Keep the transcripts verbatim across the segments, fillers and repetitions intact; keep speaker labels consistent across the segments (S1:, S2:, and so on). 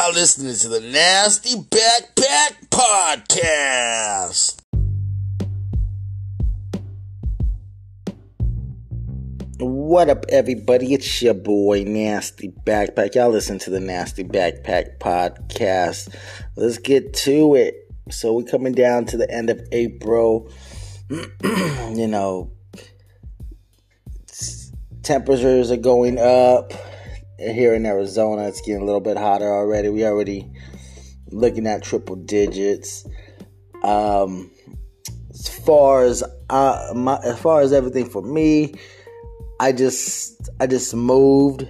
S1: Y'all listening to the Nasty Backpack Podcast. What up, everybody? It's your boy, Nasty Backpack. Y'all listen to the Nasty Backpack Podcast. Let's get to it. So we're coming down to the end of April. You know, temperatures are going up. Here in Arizona, it's getting a little bit hotter already. We already looking at triple digits. Um, as far as uh, my, as far as everything for me, I just I just moved.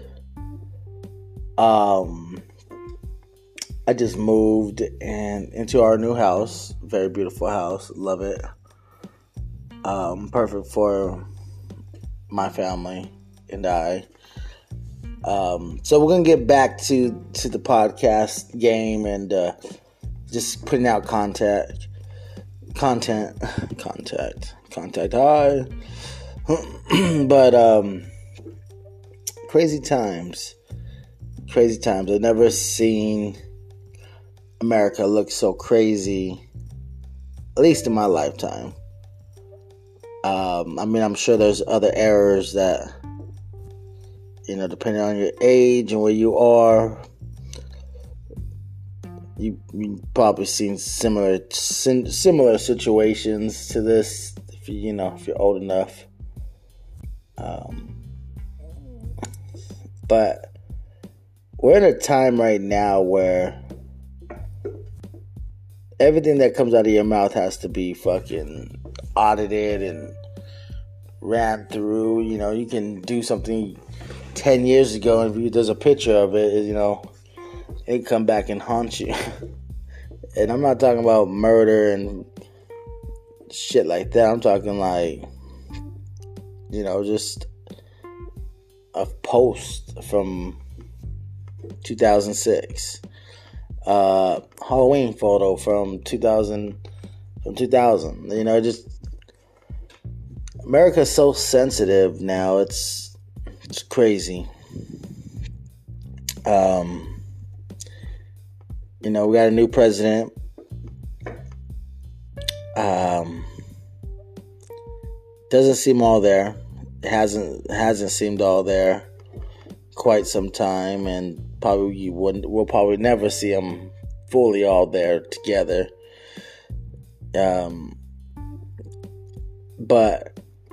S1: Um, I just moved and into our new house. Very beautiful house. Love it. Um, perfect for my family and I. Um, so we're gonna get back to, to the podcast game and uh, just putting out contact, content, contact, contact. Hi, but um, crazy times, crazy times. I've never seen America look so crazy, at least in my lifetime. Um, I mean, I'm sure there's other errors that. You know, depending on your age and where you are, you you probably seen similar sim, similar situations to this. If you you know if you're old enough, um, but we're in a time right now where everything that comes out of your mouth has to be fucking audited and ran through. You know, you can do something ten years ago, and if you, there's a picture of it, you know, it come back and haunt you. And I'm not talking about murder and shit like that. I'm talking like, you know, just a post from two thousand six, uh, Halloween photo from two thousand, from two thousand. You know, just America's so sensitive now. It's It's crazy. Um, you know, we got a new president. Um, doesn't seem all there. It hasn't hasn't seemed all there quite some time, and probably you wouldn't. We'll probably never see them fully all there together. Um, but.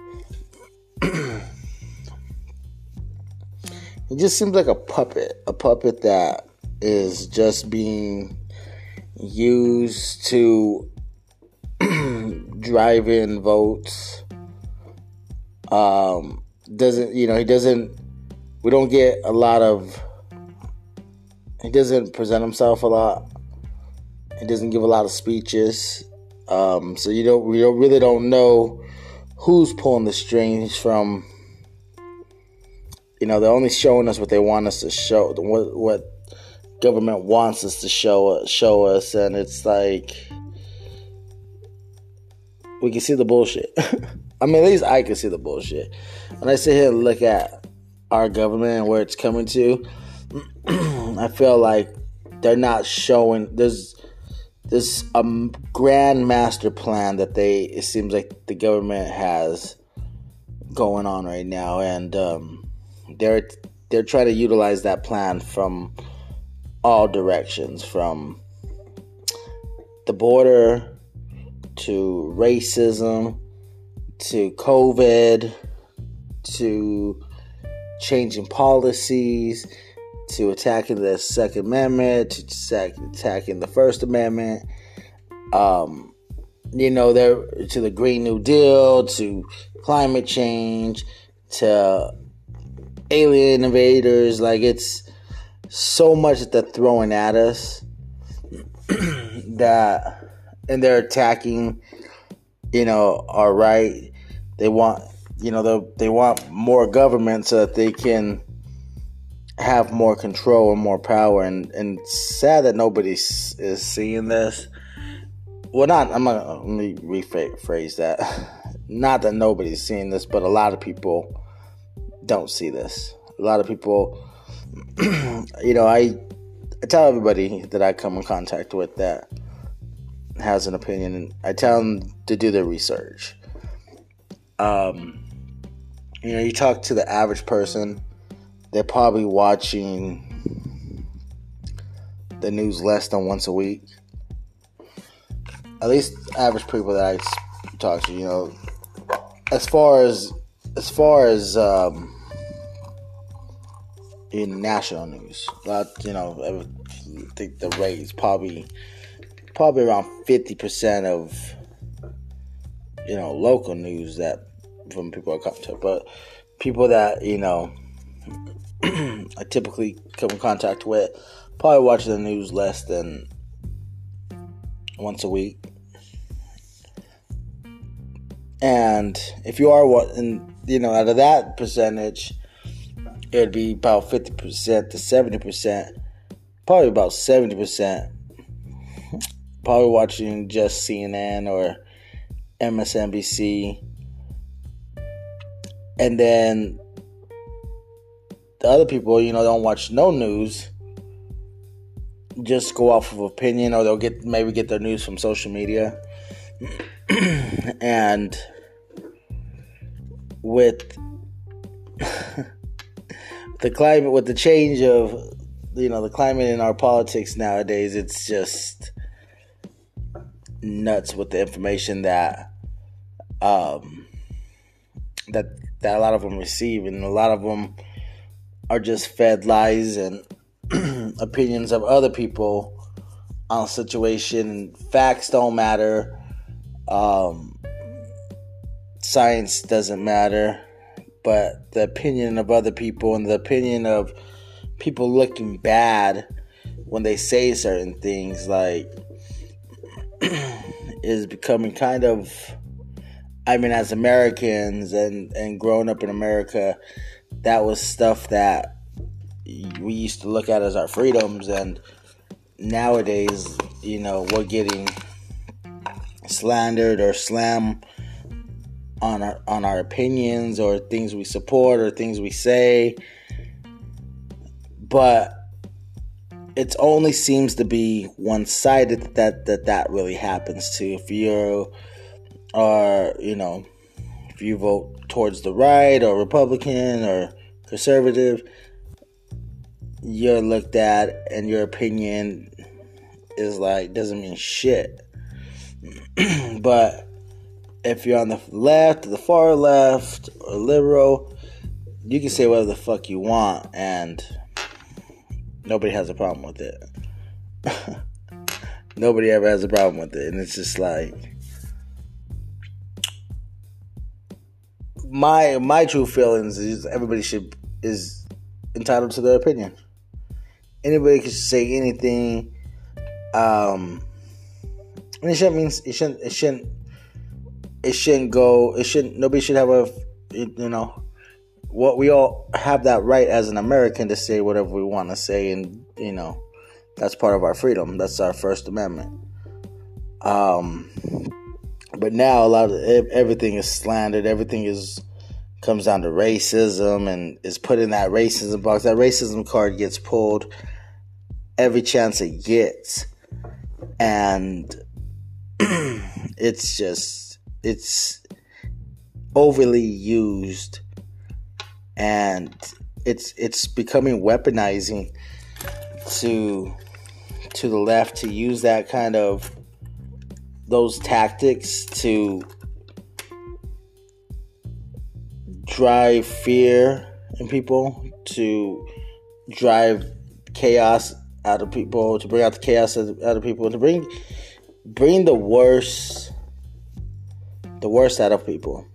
S1: It just seems like a puppet, a puppet that is just being used to drive in votes. Um, doesn't, you know, he doesn't, we don't get a lot of, he doesn't present himself a lot. He doesn't give a lot of speeches. Um, so you don't, we don't, really don't know who's pulling the strings from. You know, they're only showing us what they want us to show, what, what government wants us to show, show us, and it's like, we can see the bullshit. I mean, at least I can see the bullshit. When I sit here and look at our government and where it's coming to, I feel like they're not showing, there's, there's a grand master plan that they, it seems like the government has going on right now, and, um, They're they're trying to utilize that plan from all directions, from the border to racism to COVID to changing policies to attacking the Second Amendment to attacking the First Amendment. Um, you know, they're to the Green New Deal, to climate change, to alien invaders. Like, it's so much that they're throwing at us that, and they're attacking, you know, our right. They want, you know, they they want more government so that they can have more control and more power. And and it's sad that nobody is seeing this. Well, not, I'm not, let me rephrase that. Not that nobody's seeing this, but a lot of people don't see this. A lot of people, you know, I I tell everybody that I come in contact with that has an opinion, and I tell them to do their research. Um, you know, you talk to the average person, they're probably watching the news less than once a week. At least average people that I talk to, you know, as far as as far as um, in national news, not, you know, I think the rate is probably probably around fifty percent of, you know, local news that from people I come to, but people that, you know, I typically come in contact with probably watch the news less than once a week. And if you are what, and you know, out of that percentage, it'd be about fifty percent to seventy percent, probably about seventy percent, probably watching just C N N or M S N B C. And then the other people, you know, don't watch no news, just go off of opinion, or they'll get maybe get their news from social media. And with the climate, with the change of, you know, the climate in our politics nowadays, it's just nuts with the information that um that that a lot of them receive, and a lot of them are just fed lies and opinions of other people on a situation. Facts don't matter. Um, science doesn't matter, but the opinion of other people and the opinion of people looking bad when they say certain things, like, is becoming kind of, I mean, as Americans and, and growing up in America, that was stuff that we used to look at as our freedoms, and nowadays, you know, we're getting slandered or slammed on our on our opinions or things we support or things we say. But it only seems to be one-sided that that, that really happens to. If you are, you know, if you vote towards the right or Republican or conservative, you're looked at and your opinion is like, doesn't mean shit. But if you're on the left, the far left, or liberal, you can say whatever the fuck you want, and nobody has a problem with it. Nobody ever has a problem with it, and it's just like, my my true feelings is everybody should is entitled to their opinion. Anybody can say anything. Um, and it shouldn't mean it shouldn't it shouldn't it shouldn't go. It shouldn't. Nobody should have a, you know, what we all have that right as an American to say whatever we want to say, and you know, that's part of our freedom. That's our First Amendment. Um, but now a lot of everything is slandered. Everything is comes down to racism and is put in that racism box. That racism card gets pulled every chance it gets, and it's just it's overly used, and it's it's becoming weaponizing to to the left to use that kind of those tactics to drive fear in people, to drive chaos out of people, to bring out the chaos out of people, to bring bring the worst the worst out of people.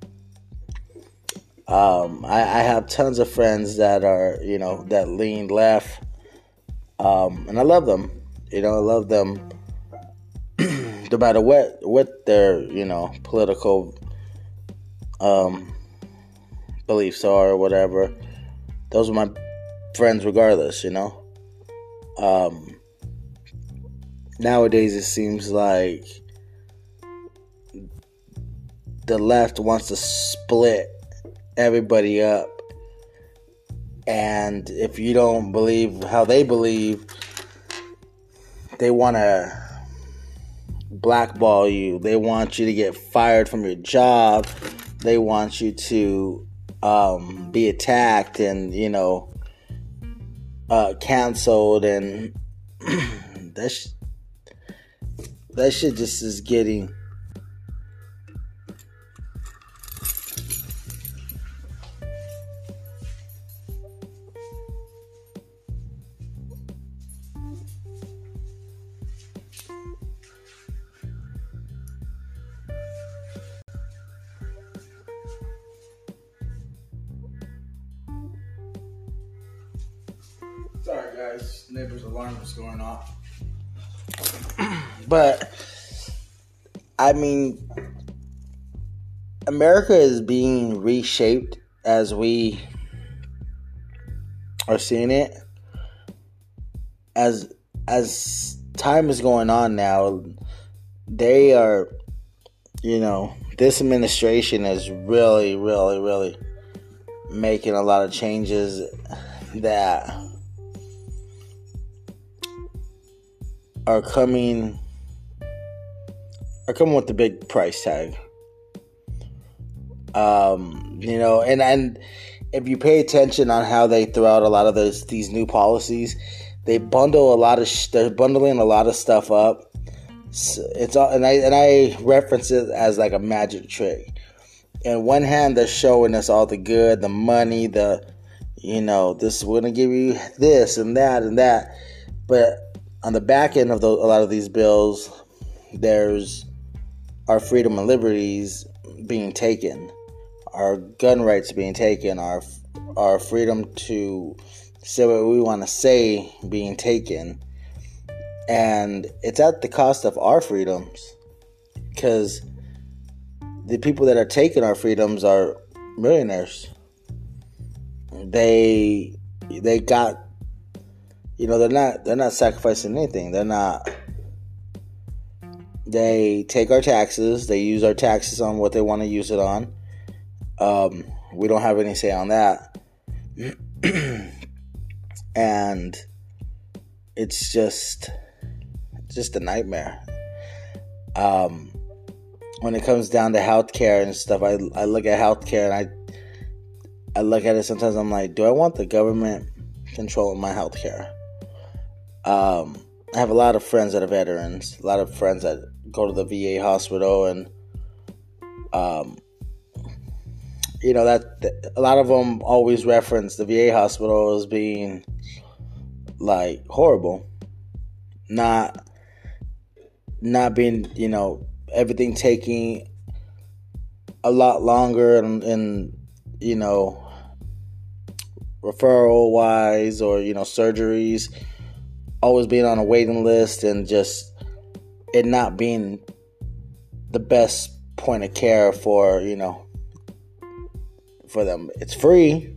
S1: Um, I, I have tons of friends that are, you know, that lean left, um, and I love them. You know, I love them no matter what what their, you know, political um, beliefs are or whatever. Those are my friends regardless, you know. Um, nowadays it seems like the left wants to split everybody up, and if you don't believe how they believe, they want to blackball you. They want you to get fired from your job. They want you to um, be attacked and, you know, uh, canceled. And that, sh- that shit just is getting... Sorry, guys. Neighbor's alarm was going off. But, I mean, America is being reshaped as we are seeing it. As as time is going on now, they are, you know, this administration is really, really, really making a lot of changes that are coming are coming with the big price tag. Um, you know, and, and if you pay attention on how they throw out a lot of those these new policies, they bundle a lot of sh- they're bundling a lot of stuff up. So it's all, and I and I reference it as like a magic trick. On one hand, they're showing us all the good, the money, the, you know, this, we're gonna give you this and that and that, but on the back end of the, a lot of these bills, there's our freedom and liberties being taken, our gun rights being taken, our our freedom to say what we want to say being taken, and it's at the cost of our freedoms, because the people that are taking our freedoms are millionaires. They they got. You know, they're not they're not sacrificing anything. They're not they take our taxes, they use our taxes on what they want to use it on. Um, we don't have any say on that. And it's just just a nightmare. Um, when it comes down to healthcare and stuff, I I look at healthcare and I I look at it sometimes, I'm like, do I want the government controlling my healthcare? Um, I have a lot of friends that are veterans, a lot of friends that go to the V A hospital, and um, you know that, that a lot of them always reference the V A hospital as being like horrible, not not being, you know, everything taking a lot longer, and, and you know, referral wise, or, you know, surgeries always being on a waiting list, and just it not being the best point of care for, you know, for them. It's free.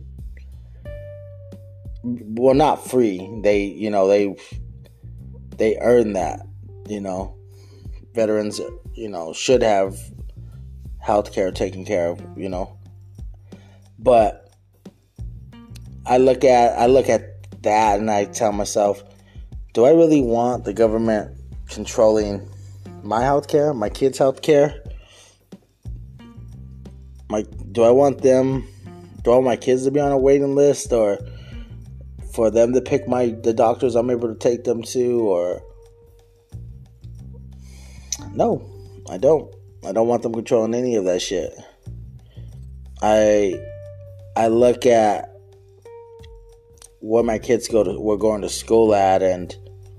S1: Well, not free. They, you know, they they earn that, you know. Veterans, you know, should have health care taken care of, you know. But I look at I look at that and I tell myself, do I really want the government controlling my health care, my kids' health care? My, do I want them, do I want my kids to be on a waiting list, or for them to pick my the doctors I'm able to take them to? Or no, I don't. I don't want them controlling any of that shit. I I look at where my kids go to, were going to school at, and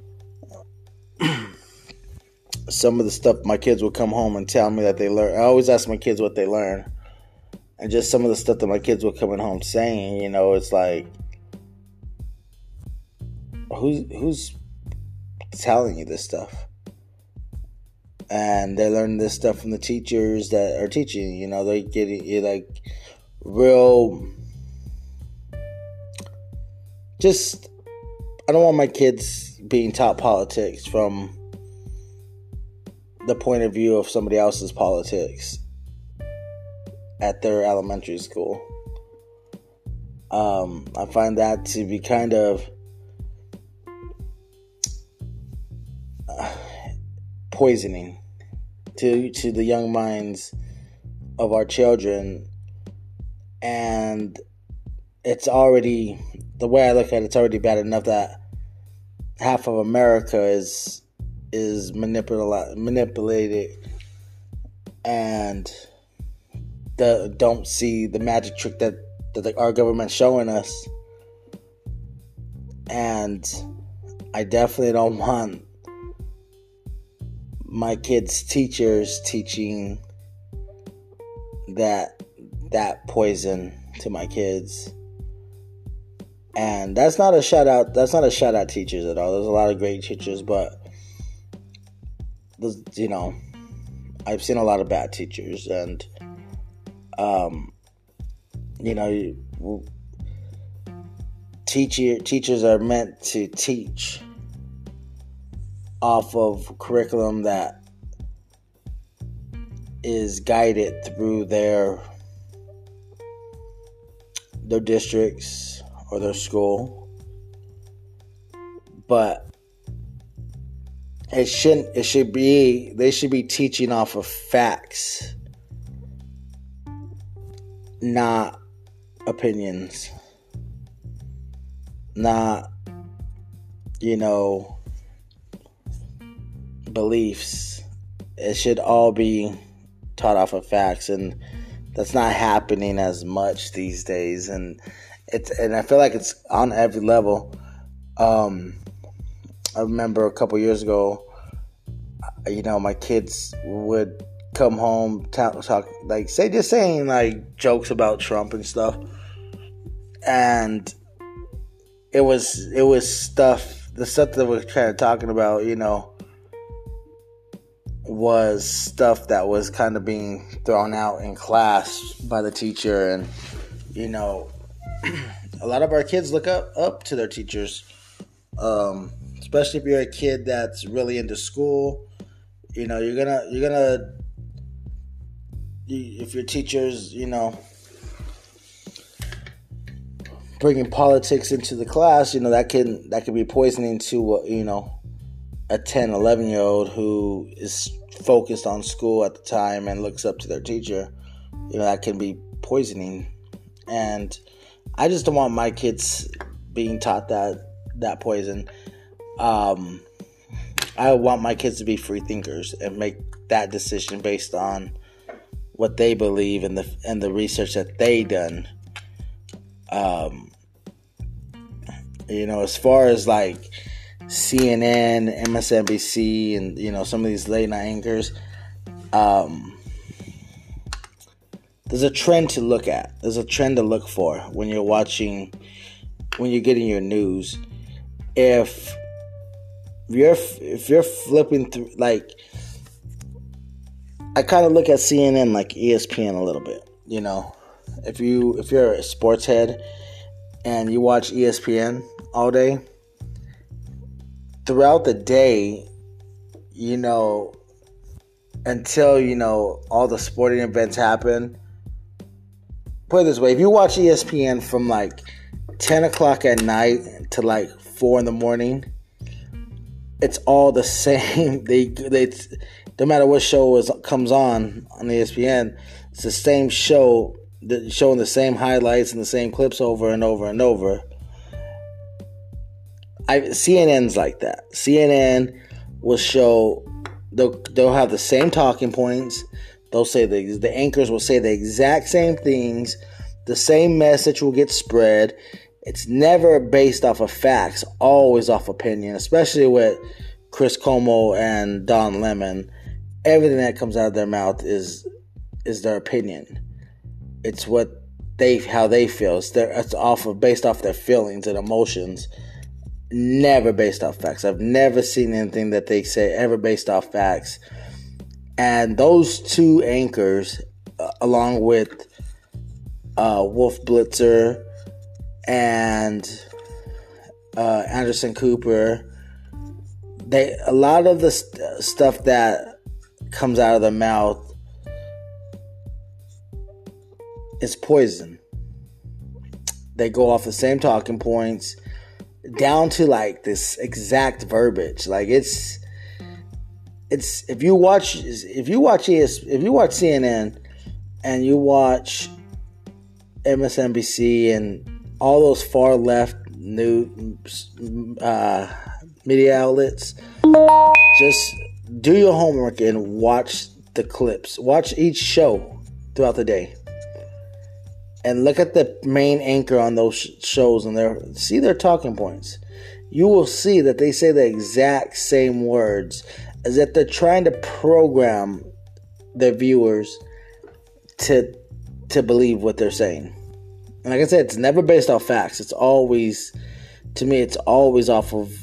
S1: some of the stuff my kids would come home and tell me that they learn. I always ask my kids what they learn, and just some of the stuff that my kids were coming home saying, you know, it's like, who's who's telling you this stuff? And they learn this stuff from the teachers that are teaching. You know, they get it like real. Just, I don't want my kids being taught politics from the point of view of somebody else's politics at their elementary school. Um, I find that to be kind of uh, poisoning to to the young minds of our children. And it's already, the way I look at it, it's already bad enough that half of America is is manipula- manipulated and the, don't see the magic trick that, that the, our government's showing us. And I definitely don't want my kids' teachers teaching that that poison to my kids. And that's not a shout out. That's not a shout out teachers at all. There's a lot of great teachers, but you know, I've seen a lot of bad teachers, and um, you know, teacher teachers are meant to teach off of curriculum that is guided through their their districts or their school, but it shouldn't. It should be. They should be teaching off of facts, not opinions, not, you know, beliefs. It should all be taught off of facts, and that's not happening as much these days. And it's and I feel like it's on every level. Um, I remember a couple years ago, you know, my kids would come home, talk, talk like say just saying like jokes about Trump and stuff, and it was it was stuff. The stuff that we're kind of talking about, you know, was stuff that was kind of being thrown out in class by the teacher. And you know, a lot of our kids look up up to their teachers, um, especially if you're a kid that's really into school. You know, you're gonna you're gonna you, if your teachers, you know, bringing politics into the class, you know, that can that can be poisoning to uh, you know, a ten, eleven year old who is focused on school at the time and looks up to their teacher. You know, that can be poisoning. And I just don't want my kids being taught that that poison. Um, I want my kids to be free thinkers and make that decision based on what they believe and the and the research that they done. Um, you know, as far as like C N N, M S N B C, and you know, some of these late night anchors, um, there's a trend to look at. There's a trend to look for when you're watching, when you're getting your news. If you're if you're flipping through, like, I kind of look at C N N like E S P N a little bit. You know, if you if you're a sports head and you watch E S P N all day, throughout the day, you know, until, you know, all the sporting events happen. Put it this way, if you watch E S P N from like ten o'clock at night to like four in the morning, it's all the same. They, they, no matter what show is, comes on on E S P N, it's the same show, showing the same highlights and the same clips over and over and over. I, C N N's like that. C N N will show, they'll, they'll have the same talking points. They'll say the, the anchors will say the exact same things. The same message will get spread. It's never based off of facts, always off opinion, especially with Chris Cuomo and Don Lemon. Everything that comes out of their mouth is is their opinion. It's what they, how they feel. It's, their, it's off of, based off their feelings and emotions. Never based off facts. I've never seen anything that they say ever based off facts. And those two anchors, uh, along with uh, Wolf Blitzer and uh, Anderson Cooper, they a lot of the st- stuff that comes out of their mouth is poison. They go off the same talking points, down to like this exact verbiage. Like it's it's if you watch if you watch E S, if you watch C N N and you watch M S N B C and all those far left news uh, media outlets, just do your homework and watch the clips. Watch each show throughout the day, and look at the main anchor on those sh- shows and their see their talking points. You will see that they say the exact same words, as if they're trying to program their viewers to to believe what they're saying. And like I said, it's never based off facts. It's always, to me, it's always off of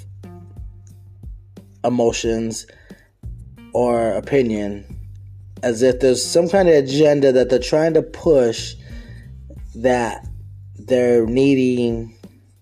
S1: emotions or opinion, as if there's some kind of agenda that they're trying to push that they're needing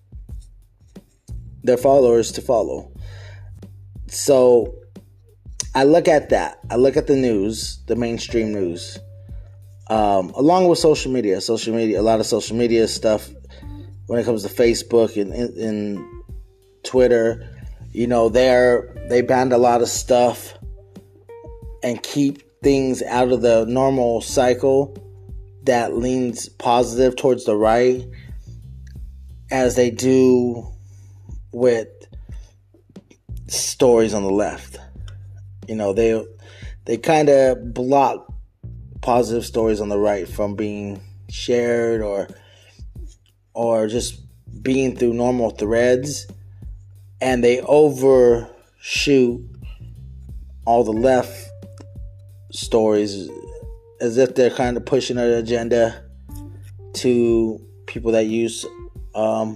S1: their followers to follow. So I look at that. I look at the news, the mainstream news, um, along with social media. Social media, a lot of social media stuff when it comes to Facebook and, and, and Twitter. You know, they're they banned a lot of stuff and keep things out of the normal cycle that leans positive towards the right, as they do with stories on the left. You know, they they kind of block positive stories on the right from being shared or or just being through normal threads, and they overshoot all the left stories as if they're kind of pushing an agenda to people that use um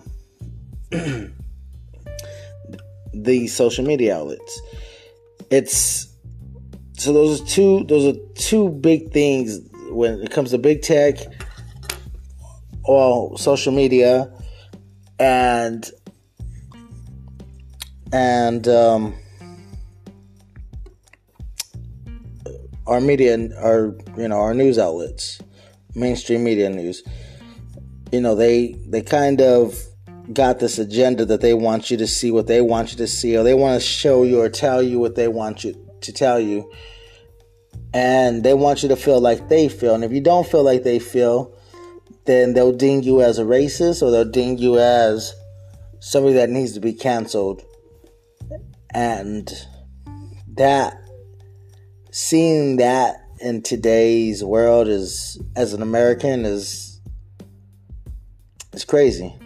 S1: these social media outlets. It's so those are two those are two big things when it comes to big tech, or social media, and and um, our media, our you know our news outlets, mainstream media news. You know they they kind of got this agenda that they want you to see what they want you to see, or they want to show you or tell you what they want you to tell you, and they want you to feel like they feel. And if you don't feel like they feel, then they'll ding you as a racist, or they'll ding you as somebody that needs to be canceled. And that, seeing that in today's world is, as an American, is it's crazy.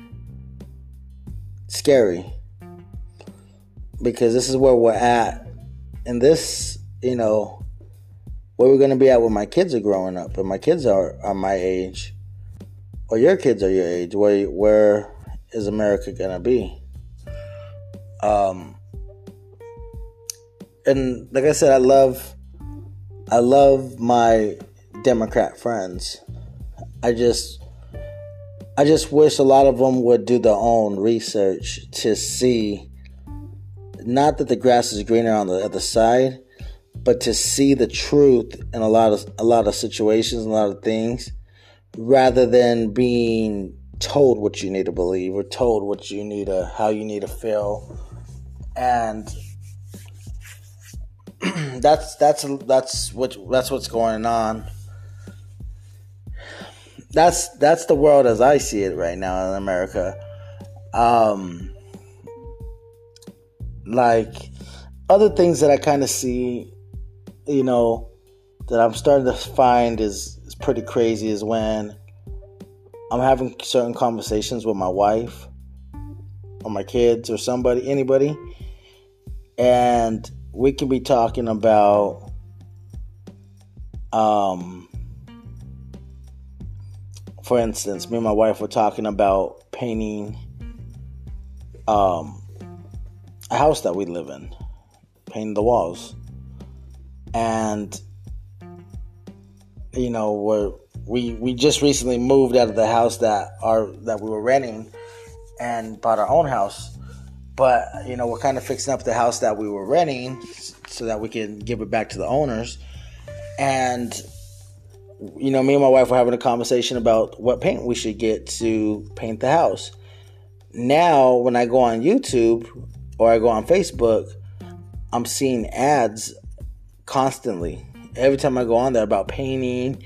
S1: Scary, because this is where we're at, and this, you know, where we're going to be at when my kids are growing up, and my kids are, are my age, or your kids are your age. Where where is America going to be? Um, and like I said, I love, I love my Democrat friends. I just. I just wish a lot of them would do their own research to see, not that the grass is greener on the other side, but to see the truth in a lot of a lot of situations, a lot of things, rather than being told what you need to believe or told what you need to, how you need to feel. And that's that's that's what that's what's going on. That's that's the world as I see it right now in America. Um, like other things that I kind of see, you know, that I'm starting to find is, is pretty crazy is when I'm having certain conversations with my wife or my kids or somebody, anybody, and we can be talking about um. For instance, me and my wife were talking about painting um, a house that we live in, painting the walls. And, you know, we're, we we just recently moved out of the house that our that we were renting and bought our own house. But, you know, we're kind of fixing up the house that we were renting so that we can give it back to the owners. And you know, me and my wife were having a conversation about what paint we should get to paint the house. Now, when I go on YouTube or I go on Facebook, I'm seeing ads constantly. Every time I go on there about painting,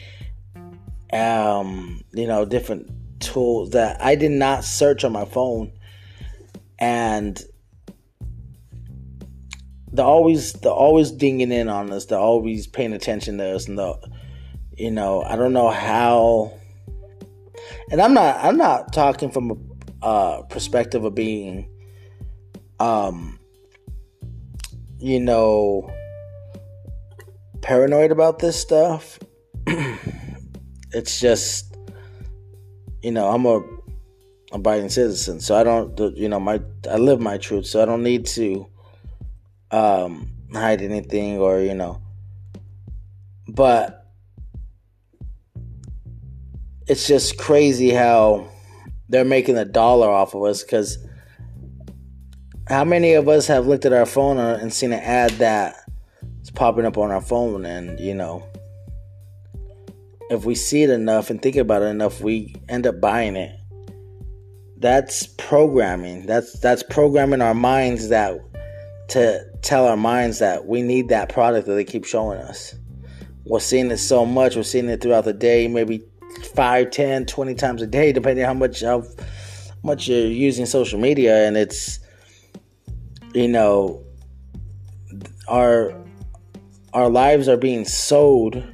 S1: um, you know, different tools that I did not search on my phone. And they're always they're always dinging in on us. They're always paying attention to us, and the, you know, I don't know how. And I'm not I'm not talking from a uh, perspective of being, um, you know, paranoid about this stuff. It's just, you know, I'm a abiding citizen, so I don't, you know, my I live my truth, so I don't need to um, hide anything, or, you know, but it's just crazy how they're making a dollar off of us. Because how many of us have looked at our phone and seen an ad that is popping up on our phone, and, you know, if we see it enough and think about it enough, we end up buying it. That's programming. That's that's programming our minds that to tell our minds that we need that product that they keep showing us. We're seeing it so much. We're seeing it throughout the day, maybe five, ten, twenty times a day, depending on how much how much you're using social media. And it's, you know, our our lives are being sold,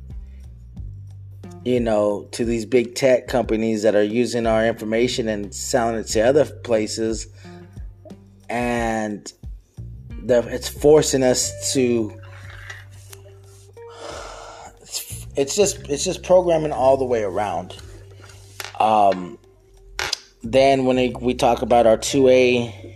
S1: you know, to these big tech companies that are using our information and selling it to other places. And the, it's forcing us to, it's, it's just, it's just programming all the way around. Um, then when it, we talk about our two A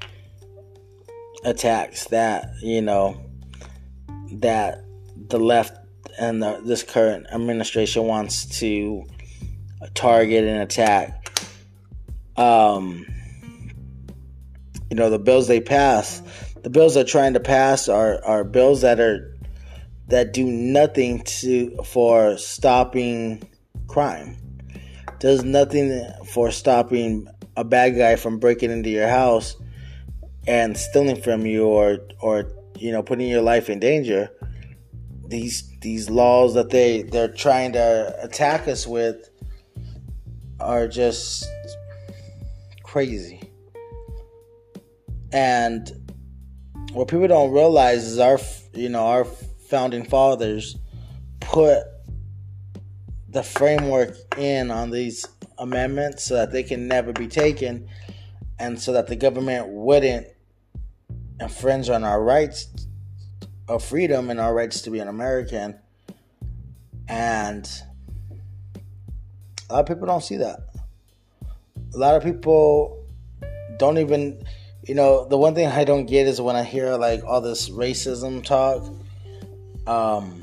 S1: attacks that, you know, that the left and the, this current administration wants to target and attack. Um, you know, the bills they pass, the bills they're trying to pass are, are bills that are that do nothing to for stopping crime. Does nothing for stopping a bad guy from breaking into your house and stealing from you, or or you know, putting your life in danger. These these laws that they, they're trying to attack us with are just crazy. And what people don't realize is our, you know, our founding fathers put the framework in on these amendments so that they can never be taken, and so that the government wouldn't infringe on our rights of freedom and our rights to be an American. And a lot of people don't see that. A lot of people don't even, you know, the one thing I don't get is when I hear like all this racism talk, um,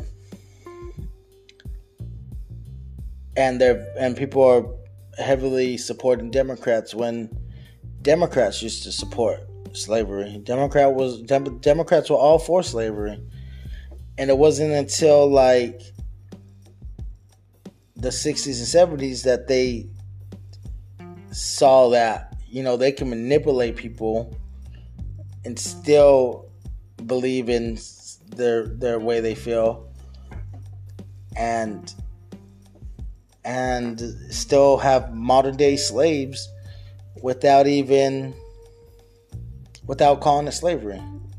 S1: and they're and people are heavily supporting Democrats when Democrats used to support slavery. Democrat was Dem- Democrats were all for slavery, and it wasn't until like the sixties and seventies that they saw that, you know, they can manipulate people and still believe in their their way they feel, and and still have modern day slaves without even without calling it slavery.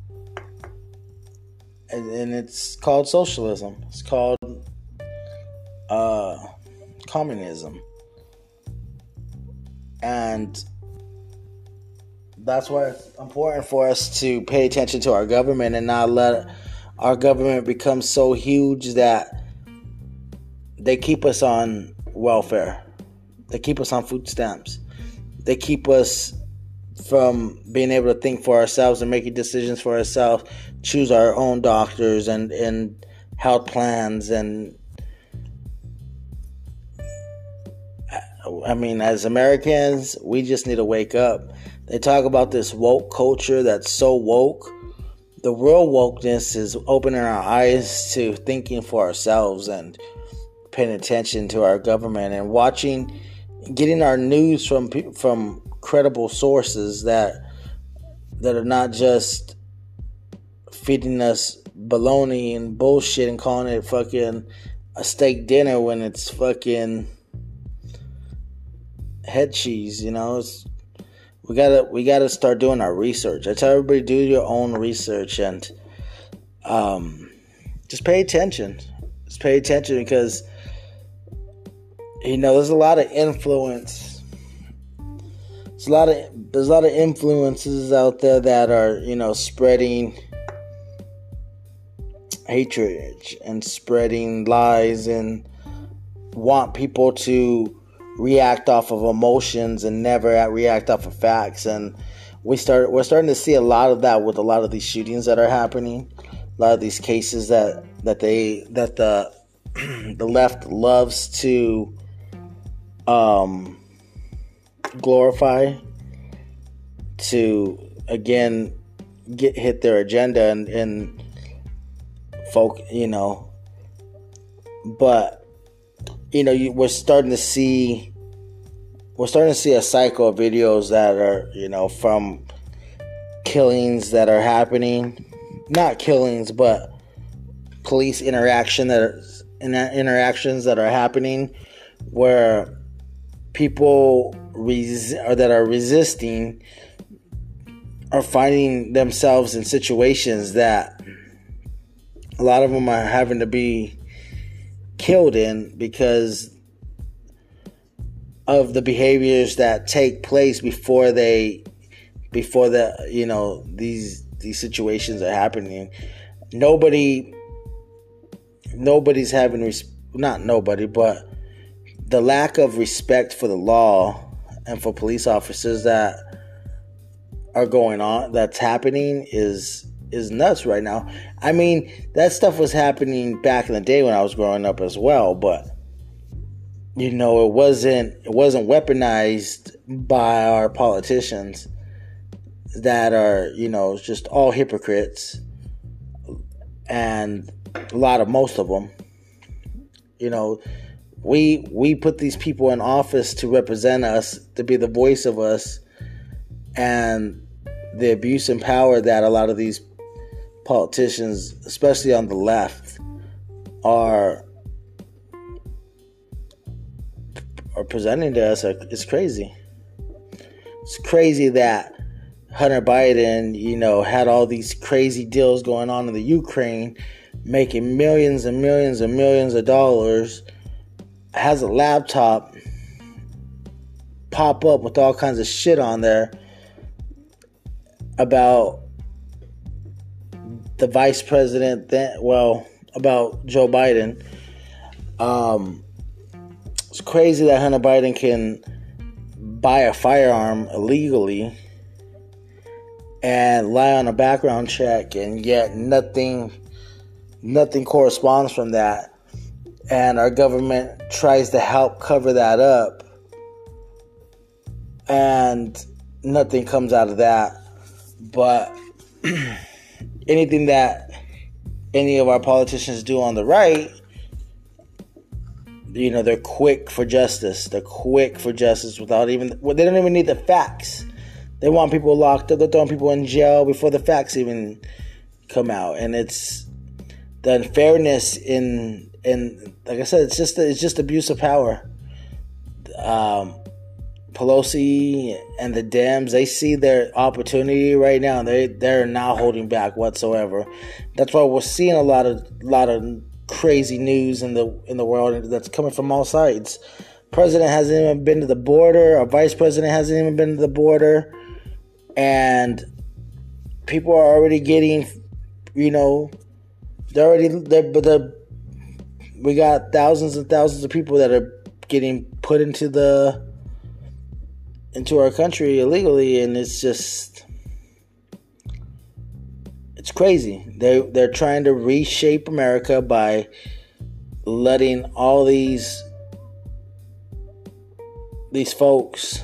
S1: And, and it's called socialism. It's called uh, communism. And that's why it's important for us to pay attention to our government and not let our government become so huge that they keep us on welfare. They keep us on food stamps. They keep us from being able to think for ourselves and making decisions for ourselves, choose our own doctors and, and health plans. And I mean, as Americans, we just need to wake up. They talk about this woke culture that's so woke. The real wokeness is opening our eyes to thinking for ourselves and paying attention to our government and watching, getting our news from from credible sources that that are not just feeding us baloney and bullshit and calling it fucking a steak dinner when it's fucking head cheese, you know? It's, we gotta we gotta start doing our research. I tell everybody, do your own research and um, just pay attention. Just pay attention because, you know, there's a lot of influence. There's a lot of there's a lot of influences out there that are, you know, spreading hatred and spreading lies and want people to react off of emotions and never react off of facts. And we start we're starting to see a lot of that with a lot of these shootings that are happening, a lot of these cases that that they that the the left loves to um glorify to again get hit their agenda and, and folk, you know. But you know, you, we're starting to see, we're starting to see a cycle of videos that are, you know, from killings that are happening, not killings, but police interaction that are, interactions that are happening, where people res- or that are resisting are finding themselves in situations that a lot of them are having to be killed in because of the behaviors that take place before they before the you know these these situations are happening. Nobody nobody's having res- not nobody but the lack of respect for the law and for police officers that are going on that's happening is is nuts right now. I mean, that stuff was happening back in the day when I was growing up as well, but you know, it wasn't it wasn't weaponized by our politicians that are, you know, just all hypocrites, and a lot of most of them. You know, we we put these people in office to represent us, to be the voice of us, and the abuse and power that a lot of these politicians, especially on the left, are are presenting to us, it's crazy. It's crazy that Hunter Biden, you know, had all these crazy deals going on in the Ukraine, making millions and millions and millions of dollars, has a laptop pop up with all kinds of shit on there about the vice president, then, well, about Joe Biden. Um, it's crazy that Hunter Biden can buy a firearm illegally and lie on a background check, and yet nothing, nothing corresponds from that. And our government tries to help cover that up, and nothing comes out of that. But anything that any of our politicians do on the right, you know, they're quick for justice. They're quick for justice without even, well, they don't even need the facts. They want people locked up. They're throwing people in jail before the facts even come out. And it's the unfairness in, in like I said, it's just, it's just abuse of power. Um, Pelosi and the Dems, they see their opportunity right now. They they're not holding back whatsoever. That's why we're seeing a lot of lot of crazy news in the in the world that's coming from all sides. President hasn't even been to the border. Our vice president hasn't even been to the border, and people are already getting, you know, they're already they're, but they're, we got thousands and thousands of people that are getting put into the into our country illegally, and it's just, it's crazy. They they're trying to reshape America by letting all these these folks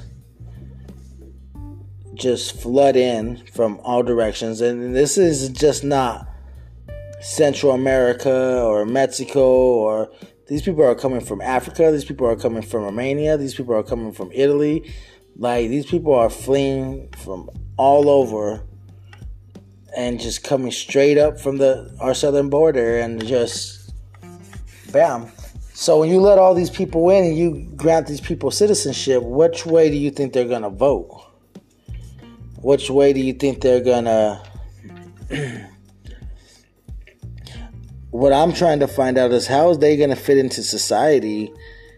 S1: just flood in from all directions. And this is just not Central America or Mexico, or these people are coming from Africa, these people are coming from Romania, these people are coming from Italy. Like, these people are fleeing from all over, and just coming straight up from the our southern border and just bam. So when you let all these people in and you grant these people citizenship, which way do you think they're gonna vote? Which way do you think they're gonna? What I'm trying to find out is how is they gonna fit into society?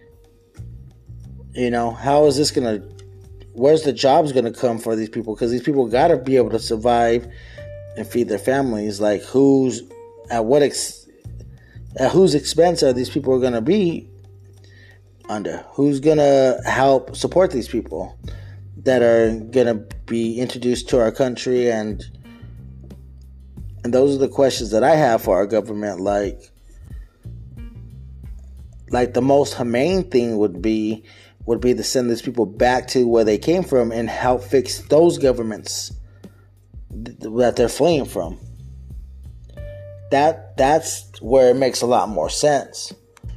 S1: You know, how is this gonna? Where's the jobs gonna come for these people? Because these people gotta be able to survive and feed their families. Like, who's at what ex, at whose expense are these people gonna be under? Who's gonna help support these people that are gonna be introduced to our country? And and those are the questions that I have for our government. Like, like the most humane thing would be. would be to send these people back to where they came from and help fix those governments th- that they're fleeing from. That that's where it makes a lot more sense.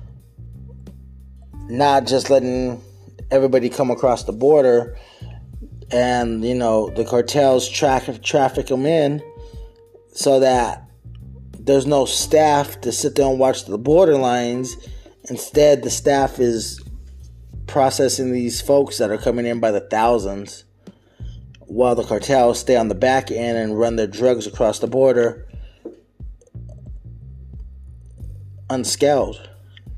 S1: Not just letting everybody come across the border and, you know, the cartels tra- traffic them in so that there's no staff to sit there and watch the border lines. Instead, the staff is processing these folks that are coming in by the thousands while the cartels stay on the back end and run their drugs across the border unscaled.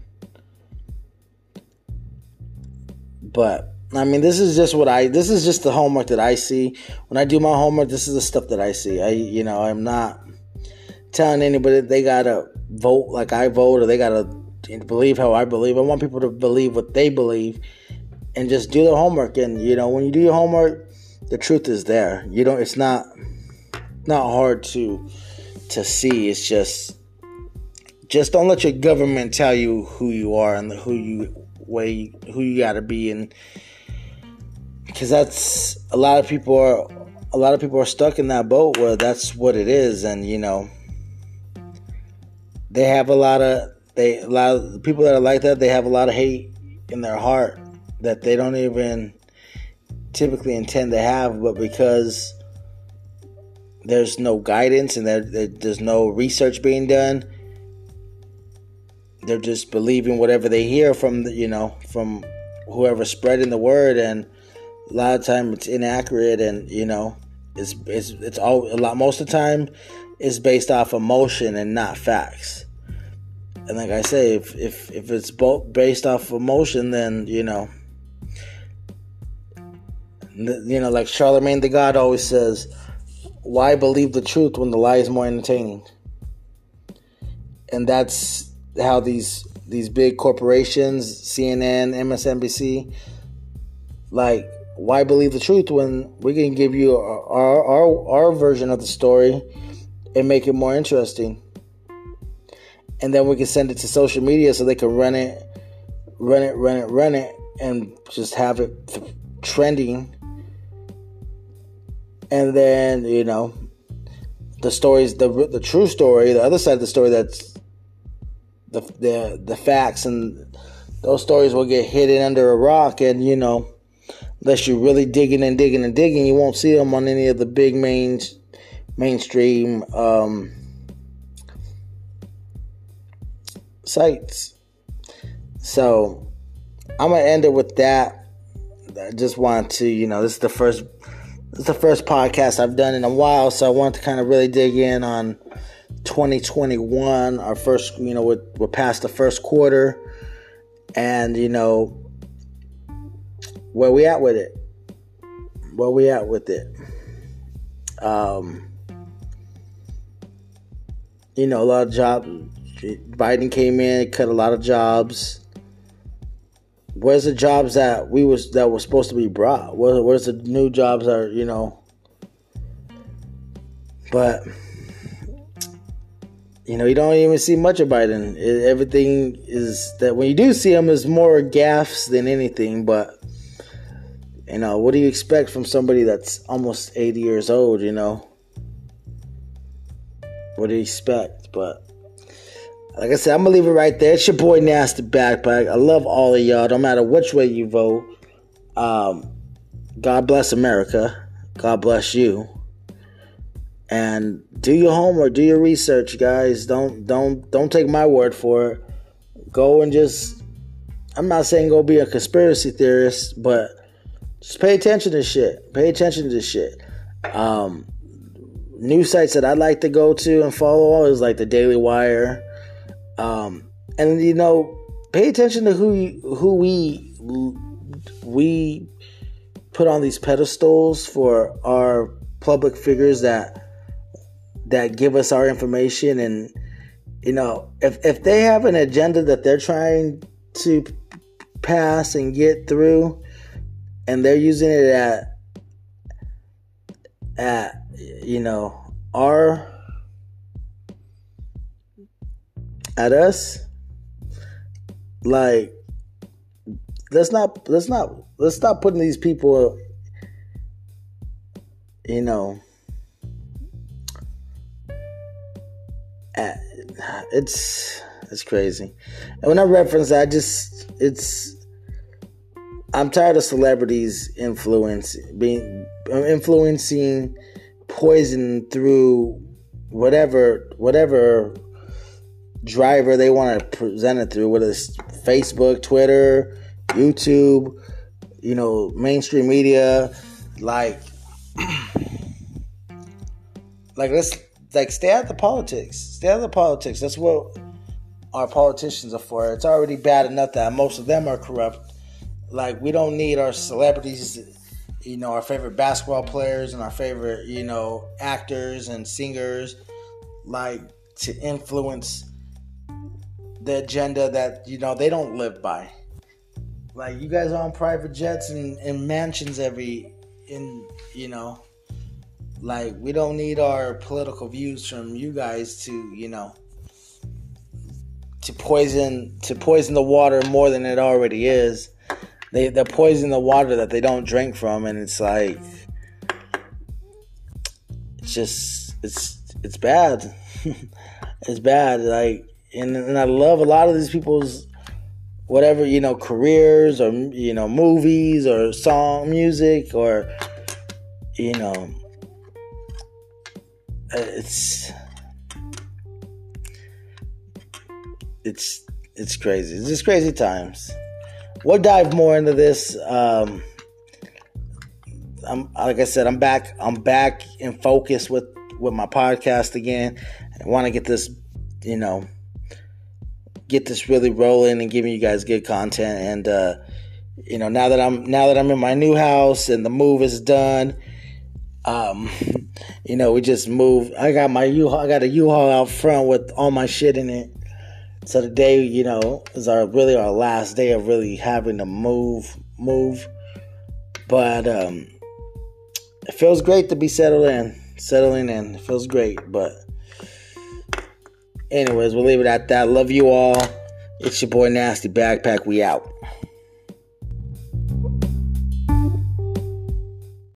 S1: But I mean, this is just what I this is just the homework that I see. When I do my homework, this is the stuff that I see. I you know, I'm not telling anybody they gotta vote like I vote or they gotta believe how I believe. I want people to believe what they believe and just do their homework. And, you know, when you do your homework, the truth is there. You don't, it's not, not hard to, to see. It's just, just don't let your government tell you who you are and who you, way, who you gotta be. And because that's, a lot of people are, a lot of people are stuck in that boat where that's what it is. And, you know, they have a lot of, They a lot of people that are like that, they have a lot of hate in their heart that they don't even typically intend to have, but because there's no guidance and there, there, there's no research being done, they're just believing whatever they hear from the, you know, from whoever's spreading the word, and a lot of time it's inaccurate, and you know, it's it's it's all a lot most of the time it's based off emotion and not facts. And like I say, if, if, if it's both based off emotion, then, you know, you know, like Charlemagne the God always says, why believe the truth when the lie is more entertaining? And that's how these these big corporations, C N N, M S N B C, like, why believe the truth when we can give you our our, our version of the story and make it more interesting? And then we can send it to social media so they can run it, run it, run it, run it, and just have it th- trending. And then, you know, the stories, the the true story, the other side of the story, that's the the the facts, and those stories will get hidden under a rock. And, you know, unless you're really digging and digging and digging, you won't see them on any of the big main mainstream um sites. So I'm gonna end it with that. I just want to, you know, this is the first this is the first podcast I've done in a while, so I want to kind of really dig in on twenty twenty-one. Our first, you know, we're, we're past the first quarter, and you know, where we at with it? Where we at with it? Um, you know, a lot of jobs. Biden came in, cut a lot of jobs. Where's the jobs that we was that were supposed to be brought? Where, where's the new jobs that are, you know? But you know, you don't even see much of Biden. It, everything is that when you do see him, is more gaffes than anything. But you know, what do you expect from somebody that's almost eighty years old? You know, what do you expect? But like I said, I'm going to leave it right there. It's your boy Nasty Backpack. I love all of y'all, no matter which way you vote. Um, God bless America. God bless you. And do your homework, do your research, guys. Don't don't don't take my word for it. Go and just, I'm not saying go be a conspiracy theorist, but just pay attention to shit. Pay attention to shit. Um, news sites that I like to go to and follow is like the Daily Wire. Um, and you know, pay attention to who who we we put on these pedestals for our public figures that that give us our information. And you know, if if they have an agenda that they're trying to pass and get through, and they're using it at at you know our at us, like let's not let's not let's stop putting these people, you know, at, it's it's crazy. And when I reference that, I just it's I'm tired of celebrities influence being influencing poison through whatever whatever driver they want to present it through, whether it's Facebook, Twitter, YouTube, you know, mainstream media. Like, like let's like stay out of the politics. Stay out of the politics. That's what our politicians are for. It's already bad enough that most of them are corrupt. Like, we don't need our celebrities, you know, our favorite basketball players and our favorite, you know, actors and singers, like, to influence the agenda that, you know, they don't live by. Like, you guys are on private jets and, and mansions every, in, you know, like, we don't need our political views from you guys to, you know, to poison, to poison the water more than it already is. They, they're poisoning the water that they don't drink from, and it's like, it's just, it's, it's bad. It's bad. Like, and, and I love a lot of these people's, whatever, you know, careers or, you know, movies or song, music, or, you know, it's, it's, it's crazy. It's just crazy times. We'll dive more into this. Um, I'm, like I said, I'm back. I'm back in focus with, with my podcast again. I want to get this, you know, get this really rolling and giving you guys good content. And uh, you know, now that I'm now that I'm in my new house and the move is done, um, you know, we just moved. I got my U-Haul. I got a U-Haul out front with all my shit in it. So today, you know, is our really our last day of really having to move, move. But um, it feels great to be settled in, settling in. It feels great. But anyways, we'll leave it at that. Love you all. It's your boy Nasty Backpack. We out.